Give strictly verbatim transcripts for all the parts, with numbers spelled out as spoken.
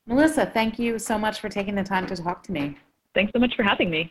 Melissa, thank you so much for taking the time to talk to me. Thanks so much for having me.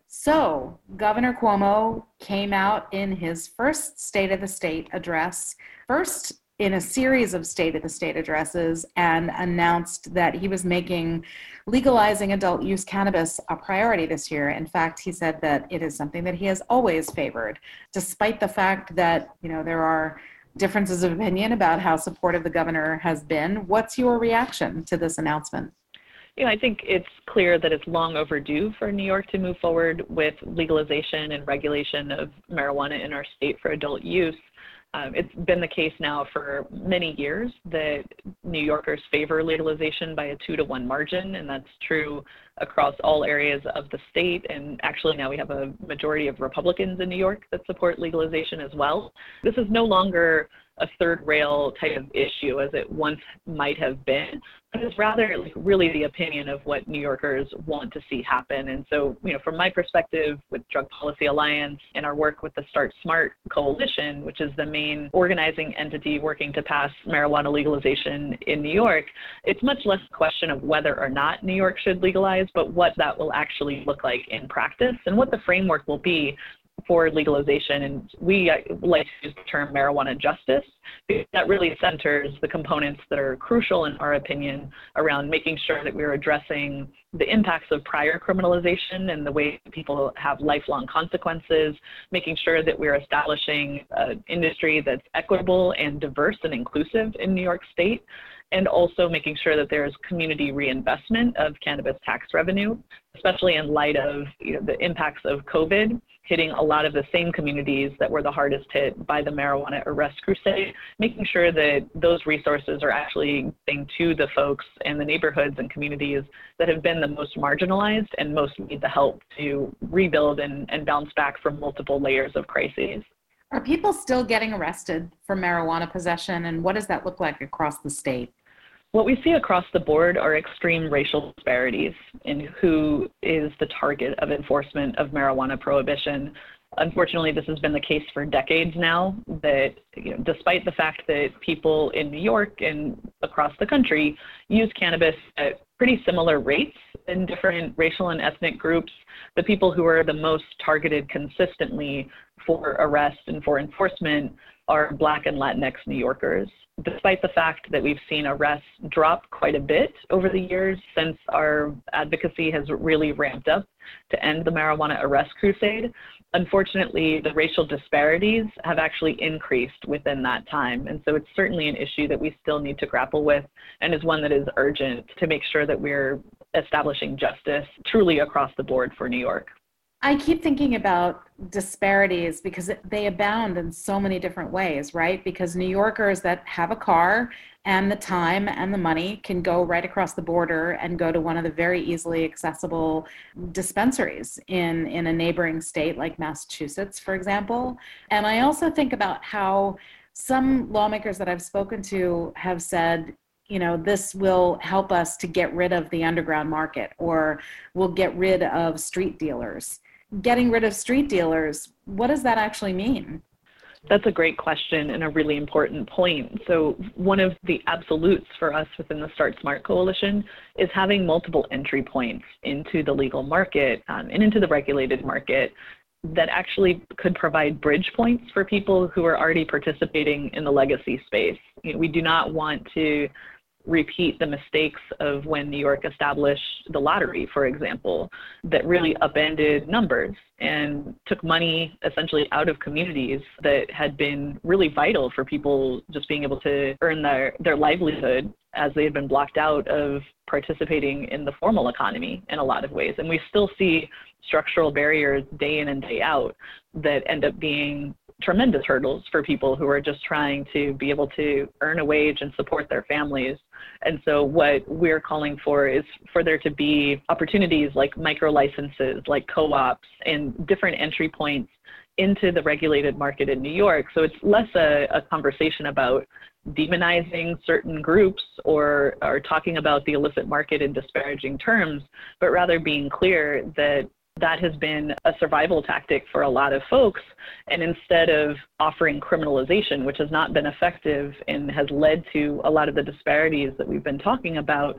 So, Governor Cuomo came out in his first State of the State address, first in a series of State of the State addresses, and announced that he was making legalizing adult use cannabis a priority this year. In fact, he said that it is something that he has always favored, despite the fact that, you know, there are differences of opinion about how supportive the governor has been. What's your reaction to this announcement? You know, I think it's clear that it's long overdue for New York to move forward with legalization and regulation of marijuana in our state for adult use. Um, it's been the case now for many years that New Yorkers favor legalization by a two to one margin, and that's true across all areas of the state. And actually now we have a majority of Republicans in New York that support legalization as well. This is no longer a third rail type of issue as it once might have been, but it's rather like really the opinion of what New Yorkers want to see happen. And so, you know, from my perspective with Drug Policy Alliance and our work with the Start Smart Coalition, which is the main organizing entity working to pass marijuana legalization in New York, it's much less a question of whether or not New York should legalize, but what that will actually look like in practice and what the framework will be for legalization. And we like to use the term marijuana justice, because that really centers the components that are crucial in our opinion around making sure that we're addressing the impacts of prior criminalization and the way people have lifelong consequences, making sure that we're establishing an industry that's equitable and diverse and inclusive in New York State, and also making sure that there's community reinvestment of cannabis tax revenue, especially in light of, you know, the impacts of COVID hitting a lot of the same communities that were the hardest hit by the marijuana arrest crusade, making sure that those resources are actually getting to the folks and the neighborhoods and communities that have been the most marginalized and most need the help to rebuild and, and bounce back from multiple layers of crises. Are people still getting arrested for marijuana possession, and what does that look like across the state? What we see across the board are extreme racial disparities in who is the target of enforcement of marijuana prohibition. Unfortunately, this has been the case for decades now, that, you know, despite the fact that people in New York and across the country use cannabis at pretty similar rates in different racial and ethnic groups, the people who are the most targeted consistently for arrest and for enforcement are Black and Latinx New Yorkers. Despite the fact that we've seen arrests drop quite a bit over the years since our advocacy has really ramped up to end the marijuana arrest crusade, unfortunately, the racial disparities have actually increased within that time. And so it's certainly an issue that we still need to grapple with, and is one that is urgent to make sure that we're establishing justice truly across the board for New York. I keep thinking about disparities because they abound in so many different ways, right? Because New Yorkers that have a car and the time and the money can go right across the border and go to one of the very easily accessible dispensaries in, in a neighboring state like Massachusetts, for example. And I also think about how some lawmakers that I've spoken to have said, you know, this will help us to get rid of the underground market, or we'll get rid of street dealers. Getting rid of street dealers, what does that actually mean? That's a great question and a really important point. So one of the absolutes for us within the Start Smart Coalition is having multiple entry points into the legal market um, and into the regulated market that actually could provide bridge points for people who are already participating in the legacy space. You know, we do not want to repeat the mistakes of when New York established the lottery, for example, that really upended numbers and took money essentially out of communities that had been really vital for people just being able to earn their, their livelihood, as they had been blocked out of participating in the formal economy in a lot of ways. And we still see structural barriers day in and day out that end up being tremendous hurdles for people who are just trying to be able to earn a wage and support their families. And so what we're calling for is for there to be opportunities like micro licenses, like co-ops, and different entry points into the regulated market in New York. So it's less a, a conversation about demonizing certain groups or, or talking about the illicit market in disparaging terms, but rather being clear that that has been a survival tactic for a lot of folks. And instead of offering criminalization, which has not been effective and has led to a lot of the disparities that we've been talking about,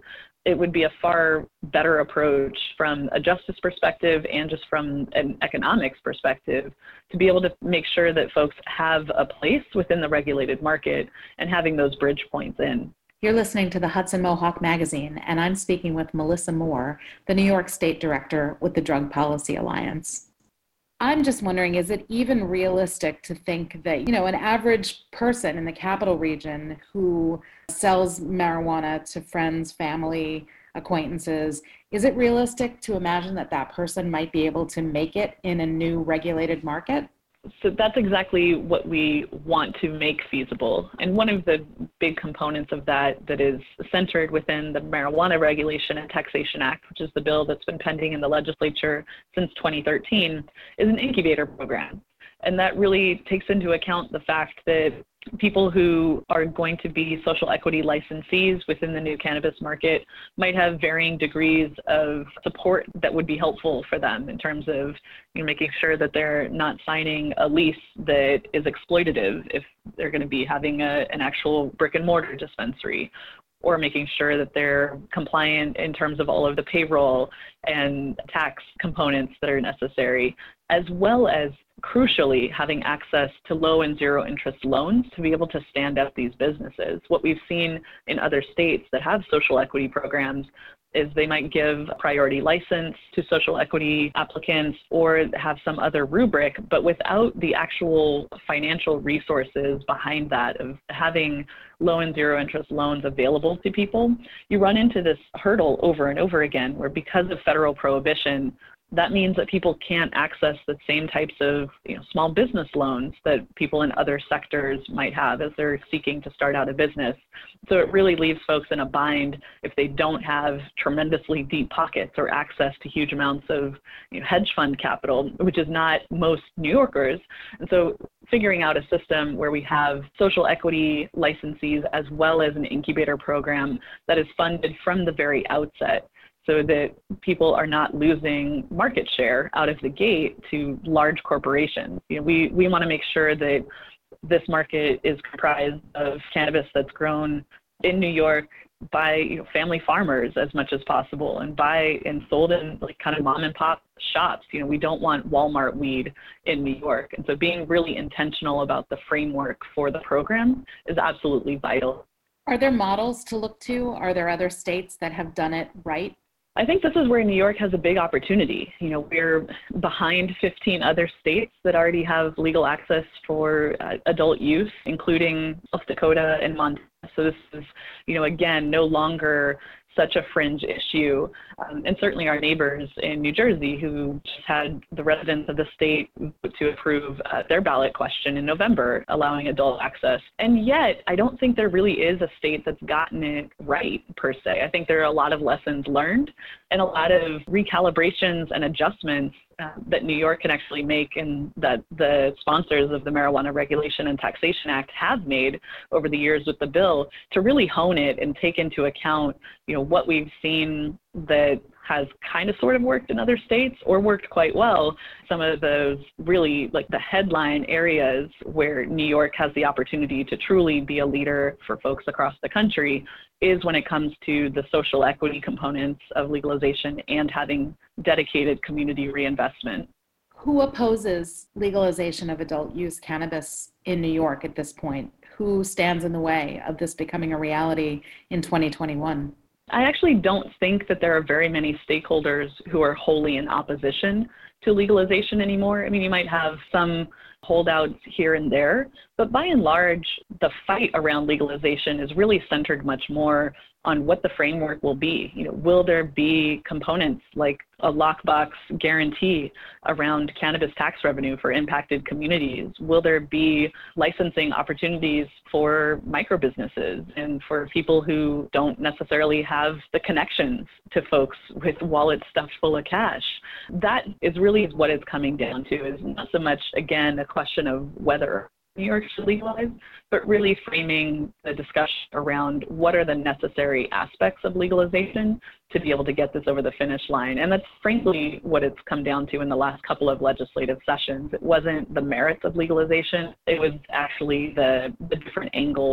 it would be a far better approach from a justice perspective and just from an economics perspective to be able to make sure that folks have a place within the regulated market and having those bridge points in. You're listening to the Hudson Mohawk Magazine, and I'm speaking with Melissa Moore, the New York State Director with the Drug Policy Alliance. I'm just wondering, is it even realistic to think that, you know, an average person in the capital region who sells marijuana to friends, family, acquaintances, is it realistic to imagine that that person might be able to make it in a new regulated market? So that's exactly what we want to make feasible. And one of the big components of that that is centered within the Marijuana Regulation and Taxation Act, which is the bill that's been pending in the legislature since twenty thirteen, is an incubator program. And that really takes into account the fact that people who are going to be social equity licensees within the new cannabis market might have varying degrees of support that would be helpful for them in terms of, you know, making sure that they're not signing a lease that is exploitative if they're going to be having a, an actual brick and mortar dispensary, or making sure that they're compliant in terms of all of the payroll and tax components that are necessary, as well as crucially having access to low and zero interest loans to be able to stand up these businesses. What we've seen in other states that have social equity programs is they might give a priority license to social equity applicants or have some other rubric, but without the actual financial resources behind that of having low and zero interest loans available to people, you run into this hurdle over and over again where, because of federal prohibition, that means that people can't access the same types of, you know, small business loans that people in other sectors might have as they're seeking to start out a business. So it really leaves folks in a bind if they don't have tremendously deep pockets or access to huge amounts of, you know, hedge fund capital, which is not most New Yorkers. And so figuring out a system where we have social equity licensees as well as an incubator program that is funded from the very outset, so that people are not losing market share out of the gate to large corporations. You know, we, we want to make sure that this market is comprised of cannabis that's grown in New York by, you know, family farmers as much as possible, and by and sold in like kind of mom and pop shops. You know, we don't want Walmart weed in New York. And so being really intentional about the framework for the program is absolutely vital. Are there models to look to? Are there other states that have done it right? I think this is where New York has a big opportunity. You know, we're behind fifteen other states that already have legal access for uh, adult use, including South Dakota and Montana. So this is, you know, again, no longer such a fringe issue. Um, and certainly our neighbors in New Jersey, who just had the residents of the state to approve uh, their ballot question in November, allowing adult access. And yet, I don't think there really is a state that's gotten it right, per se. I think there are a lot of lessons learned and a lot of recalibrations and adjustments Uh, that New York can actually make, and that the sponsors of the Marijuana Regulation and Taxation Act have made over the years with the bill to really hone it and take into account, you know, what we've seen that has kind of sort of worked in other states or worked quite well. Some of those really like the headline areas where New York has the opportunity to truly be a leader for folks across the country is when it comes to the social equity components of legalization and having dedicated community reinvestment. Who opposes legalization of adult use cannabis in New York at this point? Who stands in the way of this becoming a reality in twenty twenty-one? I actually don't think that there are very many stakeholders who are wholly in opposition to legalization anymore. I mean, you might have some holdouts here and there, but by and large, the fight around legalization is really centered much more on what the framework will be. You know, will there be components like a lockbox guarantee around cannabis tax revenue for impacted communities? Will there be licensing opportunities for micro businesses and for people who don't necessarily have the connections to folks with wallets stuffed full of cash? That is really what it's coming down to, is not so much, again, a question of whether New York should legalize, but really framing the discussion around what are the necessary aspects of legalization to be able to get this over the finish line. And that's frankly what it's come down to in the last couple of legislative sessions. It wasn't the merits of legalization, it was actually the, the different angles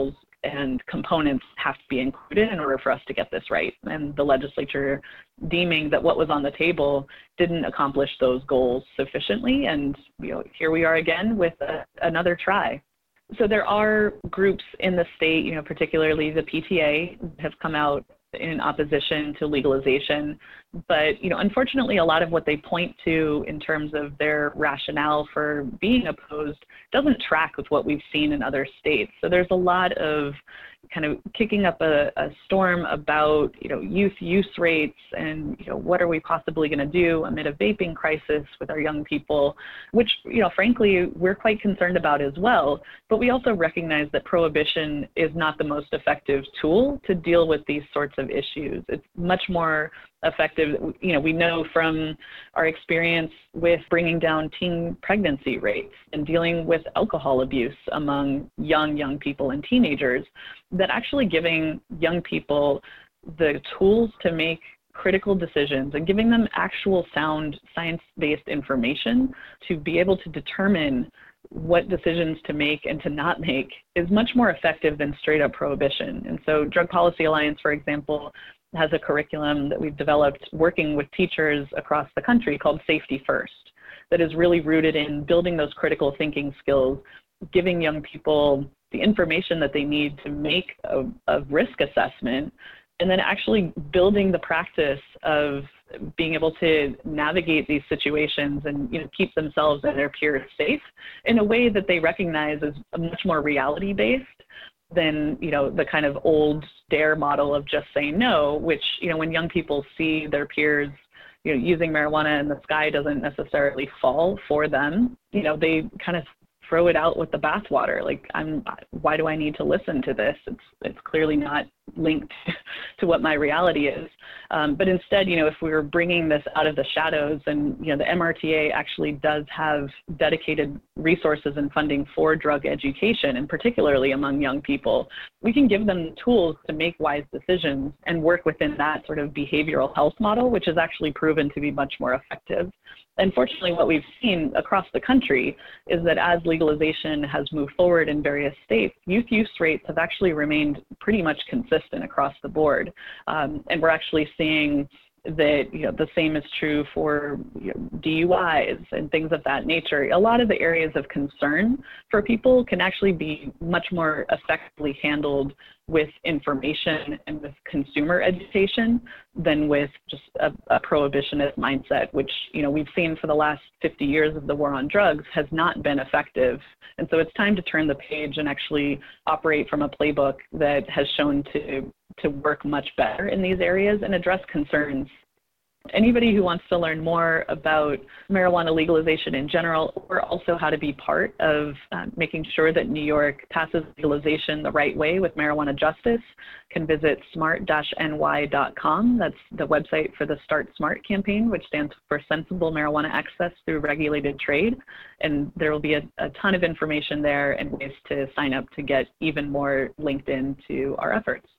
and components have to be included in order for us to get this right. And the legislature deeming that what was on the table didn't accomplish those goals sufficiently. And you know, here we are again with a, another try. So there are groups in the state, you know, particularly the P T A, have come out in opposition to legalization. But, you know, unfortunately, a lot of what they point to in terms of their rationale for being opposed doesn't track with what we've seen in other states. So there's a lot of kind of kicking up a, a storm about, you know, youth use rates and, you know, what are we possibly going to do amid a vaping crisis with our young people, which, you know, frankly, we're quite concerned about as well. But we also recognize that prohibition is not the most effective tool to deal with these sorts of issues. It's much more effective. You know, we know from our experience with bringing down teen pregnancy rates and dealing with alcohol abuse among young, young people and teenagers, that actually giving young people the tools to make critical decisions and giving them actual sound science-based information to be able to determine what decisions to make and to not make is much more effective than straight up prohibition. And so Drug Policy Alliance, for example, has a curriculum that we've developed working with teachers across the country called Safety First, that is really rooted in building those critical thinking skills, giving young people the information that they need to make a, a risk assessment, and then actually building the practice of being able to navigate these situations and, you know, keep themselves and their peers safe in a way that they recognize as much more reality-based than, you know, the kind of old DARE model of just saying no, which, you know, when young people see their peers, you know, using marijuana and the sky doesn't necessarily fall for them, you know, they kind of throw it out with the bathwater. Like, I'm, why do I need to listen to this? It's, it's clearly not linked to what my reality is. Um, but instead, you know, if we were bringing this out of the shadows, and, you know, the M R T A actually does have dedicated resources and funding for drug education, and particularly among young people, we can give them tools to make wise decisions and work within that sort of behavioral health model, which is actually proven to be much more effective. Unfortunately, what we've seen across the country is that as legalization has moved forward in various states, youth use rates have actually remained pretty much consistent across the board. Um, and we're actually seeing that, you know, the same is true for, you know, D U Is and things of that nature. A lot of the areas of concern for people can actually be much more effectively handled with information and with consumer education than with just a, a prohibitionist mindset, which, you know, we've seen for the last fifty years of the war on drugs has not been effective. And so it's time to turn the page and actually operate from a playbook that has shown to to work much better in these areas and address concerns. Anybody who wants to learn more about marijuana legalization in general, or also how to be part of uh, making sure that New York passes legalization the right way with marijuana justice, can visit smart dash N Y dot com. That's the website for the Start Smart campaign, which stands for Sensible Marijuana Access Through Regulated Trade. And there will be a, a ton of information there and ways to sign up to get even more linked into our efforts.